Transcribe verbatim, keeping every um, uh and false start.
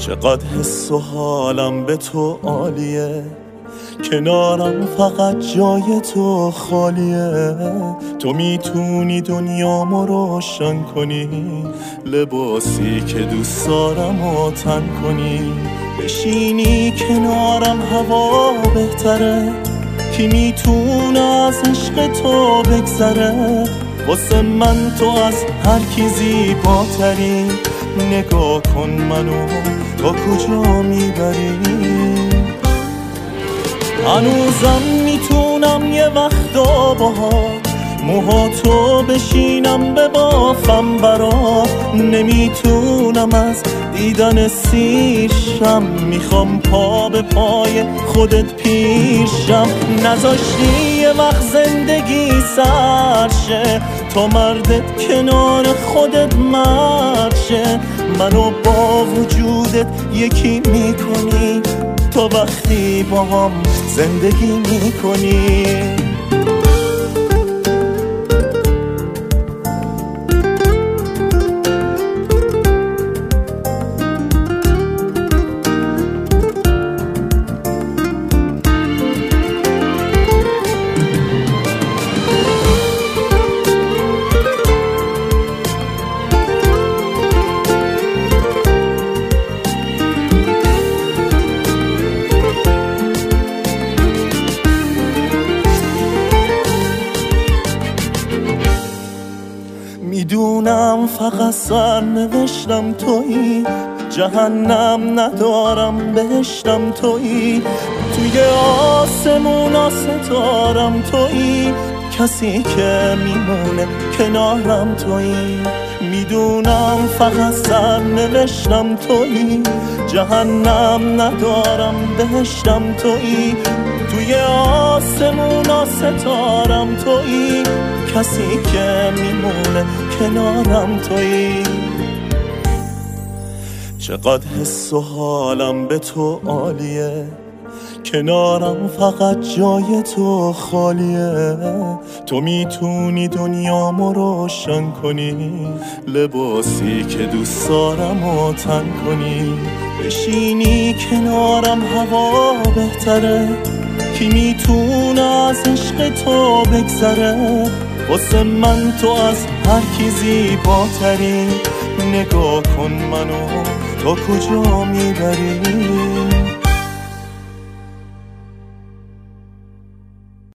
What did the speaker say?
چقدر حس و حالم به تو عالیه، کنارم فقط جای تو خالیه. تو میتونی دنیامو روشن کنی، لباسی که دوست دارم و تن کنی. بشینی کنارم هوا بهتره، کی میتونه از عشق تو بگذره. واسه من تو از هر کی زیباتری، نگاه کن منو تا کجا میبری. هنوزم میتونم یه وقتا باهات موهاتو بشینم به بافم برات. نمیتونم از دیدن سیرشم، میخوام پا به پای خودت پیشم. نذاشتی یه وقت زندگی سرشه، تا مردت کنار خودت مرشه. منو با وجودت یکی میکنی، تا وقتی با هم زندگی میکنی. میدونم فقط سر نوشتم تویی، جهنم ندارم بهشتم تویی. توی آسمونا ستارم تویی، کسی که میمونه کنارم تویی. میدونم فقط سر نوشتم تویی، جهنم ندارم بهشتم تویی. توی آسمونا ستارم تویی، کسی که میمونه کنارم تویی. چقدر حس و حالم به تو عالیه، کنارم فقط جای تو خالیه. تو میتونی دنیامو روشن کنی، لباسی که دوست دارم و تن کنی. بشینی کنارم هوا بهتره، کی میتونه از عشق تو بگذره. واسه من تو از هر کی زیباتری، نگاه کن منو تا کجا میبری.